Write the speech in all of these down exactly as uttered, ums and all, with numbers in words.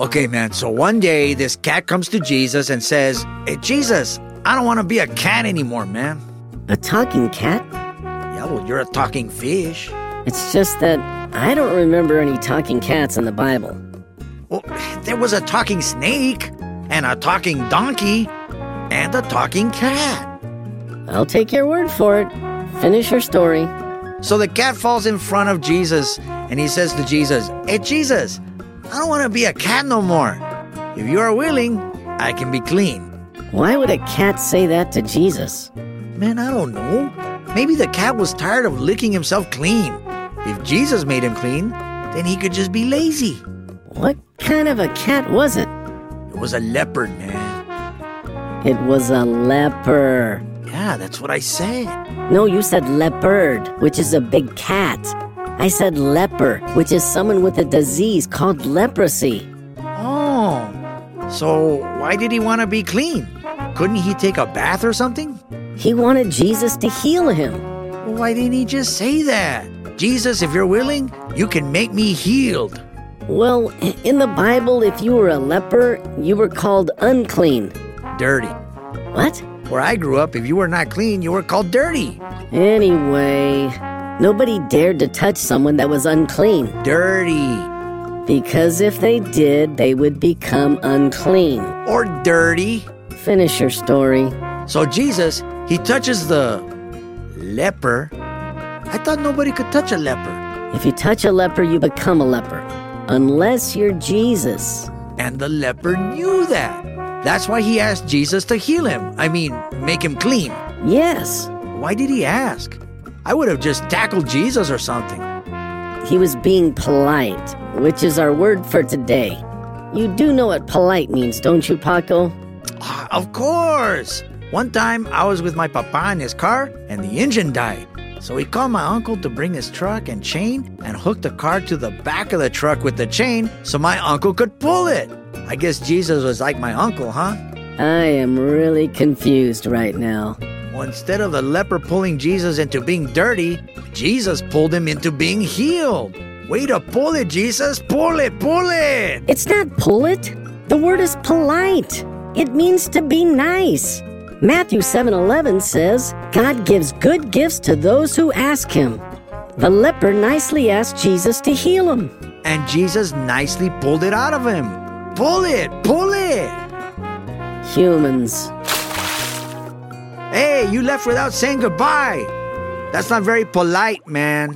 Okay, man, so one day this cat comes to Jesus and says, "Hey, Jesus, I don't want to be a cat anymore, man." A talking cat? Yeah, well, you're a talking fish. It's just that I don't remember any talking cats in the Bible. Well, there was a talking snake, and a talking donkey, and a talking cat. I'll take your word for it. Finish your story. So the cat falls in front of Jesus, and he says to Jesus, "Hey, Jesus, I don't want to be a cat no more. If you are willing, I can be clean." Why would a cat say that to Jesus? Man, I don't know. Maybe the cat was tired of licking himself clean. If Jesus made him clean, then he could just be lazy. What kind of a cat was it? It was a leopard, man. It was a leper. Yeah, that's what I said. No, you said leopard, which is a big cat. I said leper, which is someone with a disease called leprosy. Oh, so why did he want to be clean? Couldn't he take a bath or something? He wanted Jesus to heal him. Well, why didn't he just say that? Jesus, if you're willing, you can make me healed. Well, in the Bible, if you were a leper, you were called unclean. Dirty. What? Where I grew up, if you were not clean, you were called dirty. Anyway, nobody dared to touch someone that was unclean. Dirty. Because if they did, they would become unclean. Or dirty. Finish your story. So Jesus, he touches the leper. I thought nobody could touch a leper. If you touch a leper, you become a leper. Unless you're Jesus. And the leper knew that. That's why he asked Jesus to heal him. I mean, make him clean. Yes. Why did he ask? I would have just tackled Jesus or something. He was being polite, which is our word for today. You do know what polite means, don't you, Paco? Ah, of course. One time, I was with my papa in his car, and the engine died. So he called my uncle to bring his truck and chain and hook the car to the back of the truck with the chain so my uncle could pull it. I guess Jesus was like my uncle, huh? I am really confused right now. Well, instead of the leper pulling Jesus into being dirty, Jesus pulled him into being healed. Way to pull it, Jesus. Pull it, pull it. It's not pull it. The word is polite. It means to be nice. Matthew seven eleven says, God gives good gifts to those who ask him. The leper nicely asked Jesus to heal him. And Jesus nicely pulled it out of him. Pull it, pull it. Humans. Hey, you left without saying goodbye. That's not very polite, man.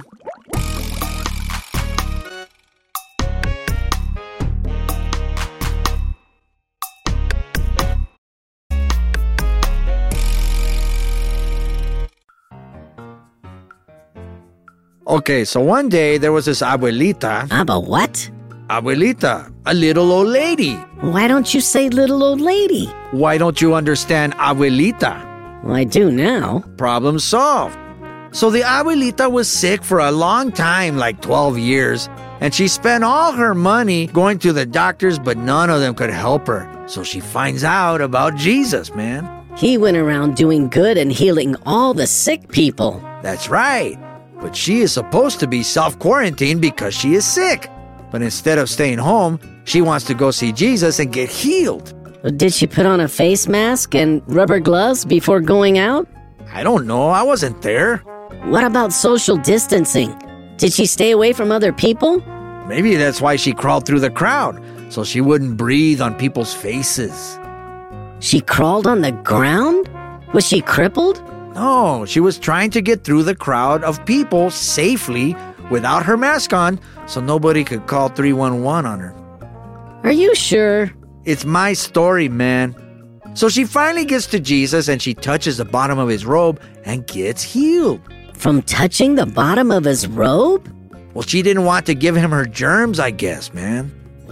Okay, so one day there was this abuelita. Abba what? Abuelita, a little old lady. Why don't you say little old lady? Why don't you understand abuelita? Well, I do now. Problem solved. So the abuelita was sick for a long time, like twelve years, and she spent all her money going to the doctors, but none of them could help her. So she finds out about Jesus, man. He went around doing good and healing all the sick people. That's right. But she is supposed to be self-quarantined because she is sick. But instead of staying home, she wants to go see Jesus and get healed. Did she put on a face mask and rubber gloves before going out? I don't know. I wasn't there. What about social distancing? Did she stay away from other people? Maybe that's why she crawled through the crowd, so she wouldn't breathe on people's faces. She crawled on the ground? Was she crippled? No, she was trying to get through the crowd of people safely without her mask on so nobody could call three one one on her. Are you sure? It's my story, man. So she finally gets to Jesus and she touches the bottom of his robe and gets healed. From touching the bottom of his robe? Well, she didn't want to give him her germs, I guess, man.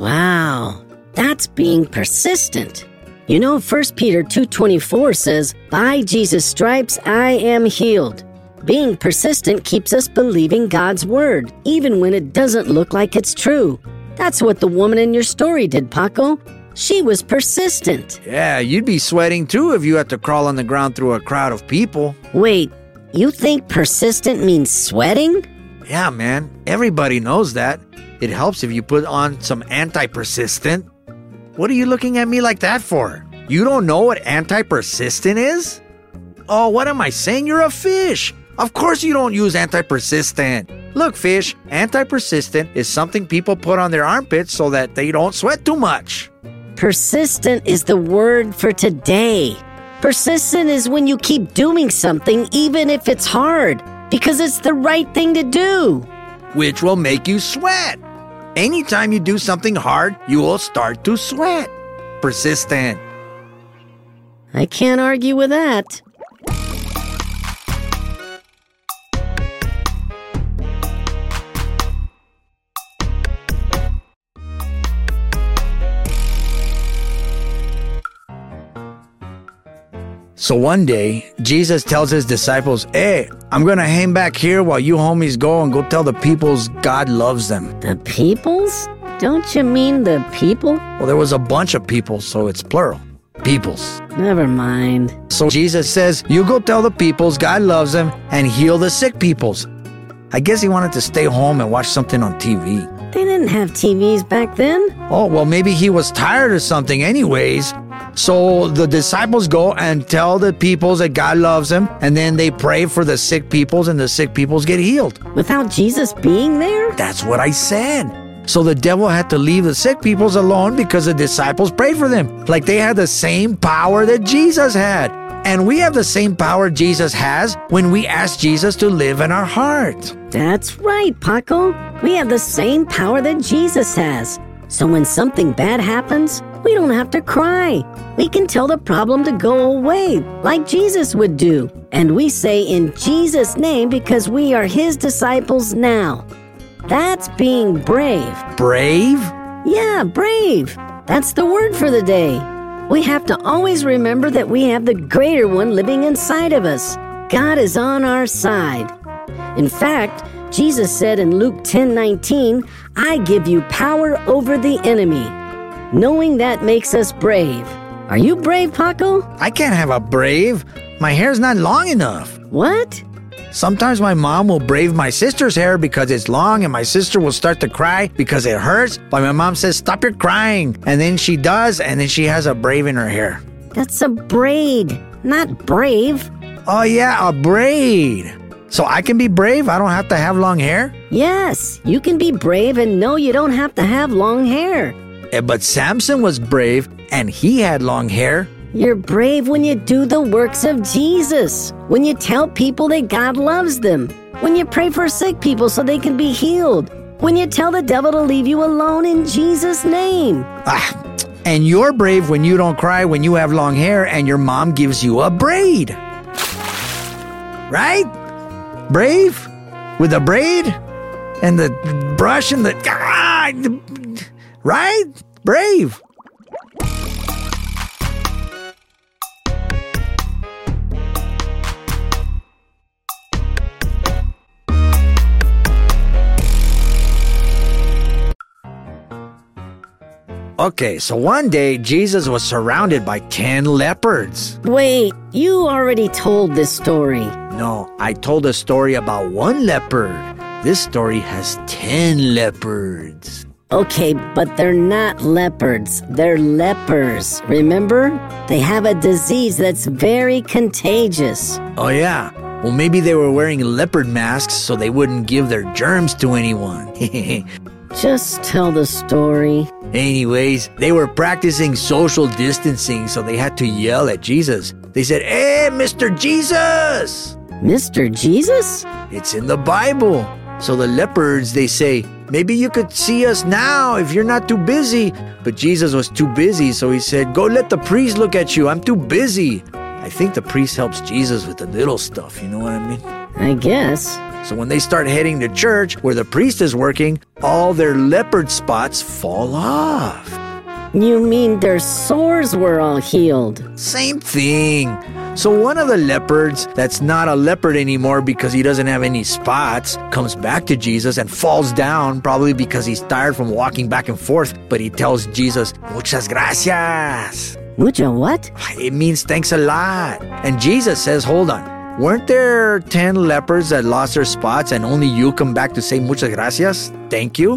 Wow, that's being persistent. You know, First Peter two twenty-four says, by Jesus' stripes I am healed. Being persistent keeps us believing God's word, even when it doesn't look like it's true. That's what the woman in your story did, Paco. She was persistent. Yeah, you'd be sweating too if you had to crawl on the ground through a crowd of people. Wait, you think persistent means sweating? Yeah, man. Everybody knows that. It helps if you put on some anti-persistent. What are you looking at me like that for? You don't know what anti-persistent is? Oh, what am I saying? You're a fish. Of course you don't use anti-persistent. Look, fish, anti-persistent is something people put on their armpits so that they don't sweat too much. Persistent is the word for today. Persistent is when you keep doing something even if it's hard, because it's the right thing to do. Which will make you sweat. Anytime you do something hard, you will start to sweat. Persistent. I can't argue with that. So one day, Jesus tells his disciples, hey, I'm going to hang back here while you homies go and go tell the peoples God loves them. The peoples? Don't you mean the people? Well, there was a bunch of people, so it's plural. Peoples. Never mind. So Jesus says, you go tell the peoples God loves them and heal the sick peoples. I guess he wanted to stay home and watch something on T V. They didn't have T Vs back then. Oh, well, maybe he was tired of something anyways. So the disciples go and tell the peoples that God loves them, and then they pray for the sick peoples, and the sick peoples get healed. Without Jesus being there? That's what I said. So the devil had to leave the sick peoples alone because the disciples prayed for them. Like they had the same power that Jesus had. And we have the same power Jesus has when we ask Jesus to live in our heart. That's right, Paco. We have the same power that Jesus has. So when something bad happens, we don't have to cry. We can tell the problem to go away, like Jesus would do. And we say in Jesus' name because we are his disciples now. That's being brave. Brave? Yeah, brave. That's the word for the day. We have to always remember that we have the greater one living inside of us. God is on our side. In fact, Jesus said in Luke ten nineteen, I give you power over the enemy. Knowing that makes us brave. Are you brave, Paco? I can't have a brave. My hair's not long enough. What? Sometimes my mom will brave my sister's hair because it's long and my sister will start to cry because it hurts. But my mom says, stop your crying. And then she does, and then she has a brave in her hair. That's a braid, not brave. Oh yeah, a braid. So I can be brave? I don't have to have long hair? Yes, you can be brave and know you don't have to have long hair. Yeah, but Samson was brave and he had long hair. You're brave when you do the works of Jesus, when you tell people that God loves them, when you pray for sick people so they can be healed, when you tell the devil to leave you alone in Jesus' name. Ah, and you're brave when you don't cry when you have long hair and your mom gives you a braid. Right? Brave? With a braid? And the brush and the... Ah, right? Brave. Okay, so one day Jesus was surrounded by ten leopards. Wait, you already told this story. No, I told a story about one leopard. This story has ten leopards. Okay, but they're not leopards. They're lepers, remember? They have a disease that's very contagious. Oh yeah, well maybe they were wearing leopard masks so they wouldn't give their germs to anyone. Just tell the story. Anyways, they were practicing social distancing, so they had to yell at Jesus. They said, hey, Mister Jesus! Mister Jesus? It's in the Bible. So the leopards, they say, maybe you could see us now if you're not too busy. But Jesus was too busy, so he said, go let the priest look at you. I'm too busy. I think the priest helps Jesus with the little stuff, you know what I mean? I guess. So when they start heading to church where the priest is working, all their leopard spots fall off. You mean their sores were all healed? Same thing. So one of the leopards that's not a leopard anymore because he doesn't have any spots comes back to Jesus and falls down, probably because he's tired from walking back and forth. But he tells Jesus, muchas gracias. Mucha what? It means thanks a lot. And Jesus says, hold on. Weren't there ten leopards that lost their spots and only you come back to say muchas gracias? Thank you?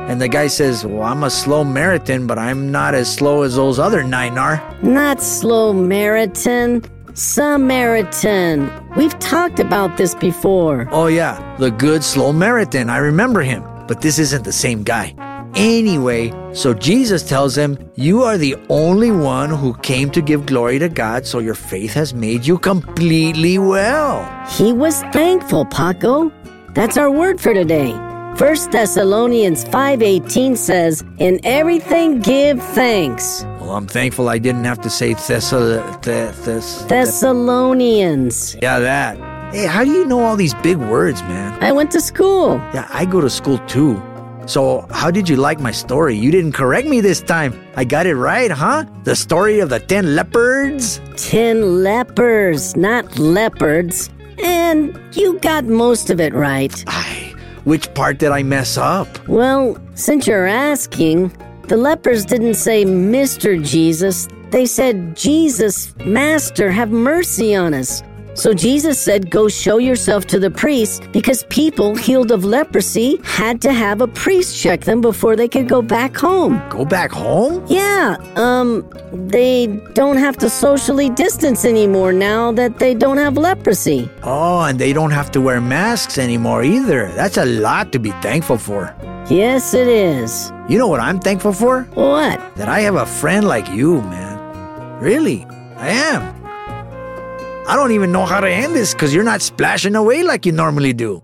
And the guy says, well, I'm a slow Samaritan, but I'm not as slow as those other nine are. Not slow Samaritan, Samaritan. We've talked about this before. Oh yeah, the good slow Samaritan. I remember him. But this isn't the same guy. Anyway, so Jesus tells him, you are the only one who came to give glory to God, so your faith has made you completely well. He was thankful, Paco. That's our word for today. First Thessalonians five eighteen says, in everything give thanks. Well, I'm thankful I didn't have to say Thessal... Th- Thess- Thessalonians. Yeah, that. Hey, how do you know all these big words, man? I went to school. Yeah, I go to school too. So, how did you like my story? You didn't correct me this time. I got it right, huh? The story of the ten leopards? Ten lepers, not leopards. And you got most of it right. Ay, which part did I mess up? Well, since you're asking, the lepers didn't say, Mister Jesus. They said, Jesus, Master, have mercy on us. So Jesus said, go show yourself to the priest, because people healed of leprosy had to have a priest check them before they could go back home. Go back home? Yeah, um, they don't have to socially distance anymore now that they don't have leprosy. Oh, and they don't have to wear masks anymore either. That's a lot to be thankful for. Yes, it is. You know what I'm thankful for? What? That I have a friend like you, man. Really, I am. I don't even know how to end this because you're not splashing away like you normally do.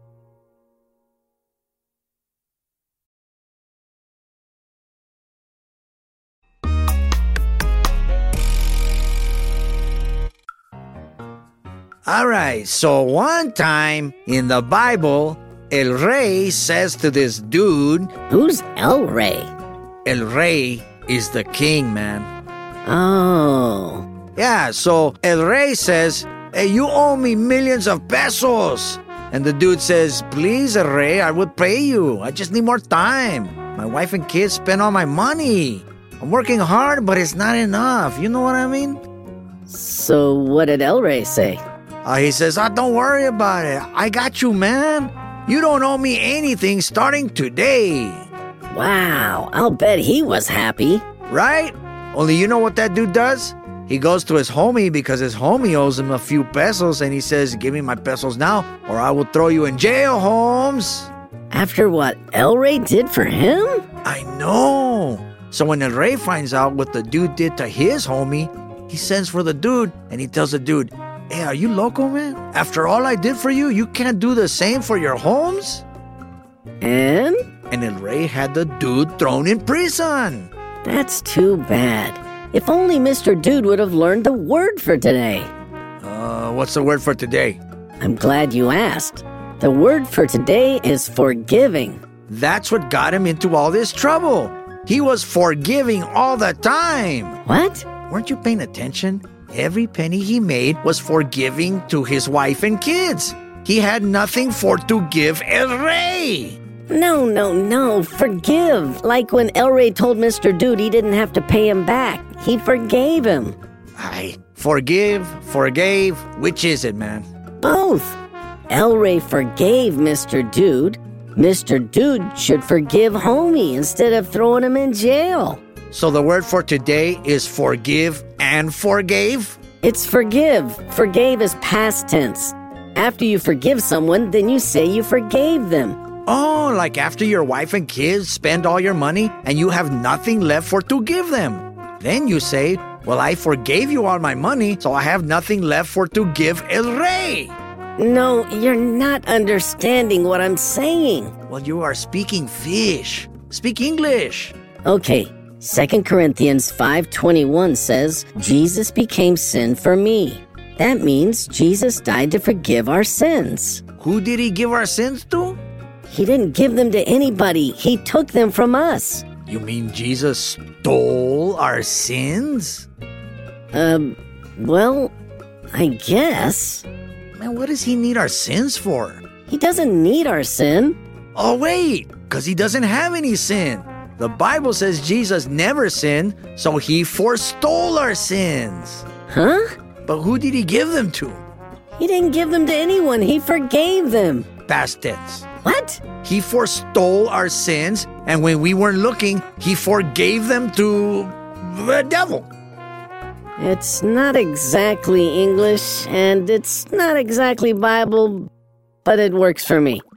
Alright, so one time in the Bible, El Rey says to this dude... Who's El Rey? El Rey is the king, man. Oh... Yeah, so El Rey says, hey, you owe me millions of pesos. And the dude says, please, El Rey, I will pay you. I just need more time. My wife and kids spend all my money. I'm working hard, but it's not enough. You know what I mean? So what did El Rey say? Uh, he says, oh, don't worry about it. I got you, man. You don't owe me anything starting today. Wow, I'll bet he was happy. Right? Only you know what that dude does? He goes to his homie because his homie owes him a few pesos, and he says, give me my pesos now or I will throw you in jail, Holmes. After what El Rey did for him? I know. So when El Rey finds out what the dude did to his homie, he sends for the dude and he tells the dude, hey, are you loco, man? After all I did for you, you can't do the same for your Holmes? And? And El Rey had the dude thrown in prison. That's too bad. If only Mister Dude would have learned the word for today. Uh, what's the word for today? I'm glad you asked. The word for today is forgiving. That's what got him into all this trouble. He was forgiving all the time. What? Weren't you paying attention? Every penny he made was forgiving to his wife and kids. He had nothing for to give El Rey. No, no, no, forgive. Like when El Rey told Mister Dude he didn't have to pay him back. He forgave him. I forgive, forgave. Which is it, man? Both. El Rey forgave Mister Dude. Mister Dude should forgive homie instead of throwing him in jail. So the word for today is forgive and forgave? It's forgive. Forgave is past tense. After you forgive someone, then you say you forgave them. Oh, like after your wife and kids spend all your money and you have nothing left for to give them. Then you say, well, I forgave you all my money, so I have nothing left for to give El Rey. No, you're not understanding what I'm saying. Well, you are speaking fish. Speak English. Okay, Second Corinthians five twenty-one says, Jesus became sin for me. That means Jesus died to forgive our sins. Who did he give our sins to? He didn't give them to anybody. He took them from us. You mean Jesus stole our sins? Um, well, I guess. Man, what does he need our sins for? He doesn't need our sin. Oh, wait, because he doesn't have any sin. The Bible says Jesus never sinned, so he forestall our sins. Huh? But who did he give them to? He didn't give them to anyone. He forgave them. Past tense. What? He forestall our sins, and when we weren't looking, he forgave them to the devil. It's not exactly English, and it's not exactly Bible, but it works for me.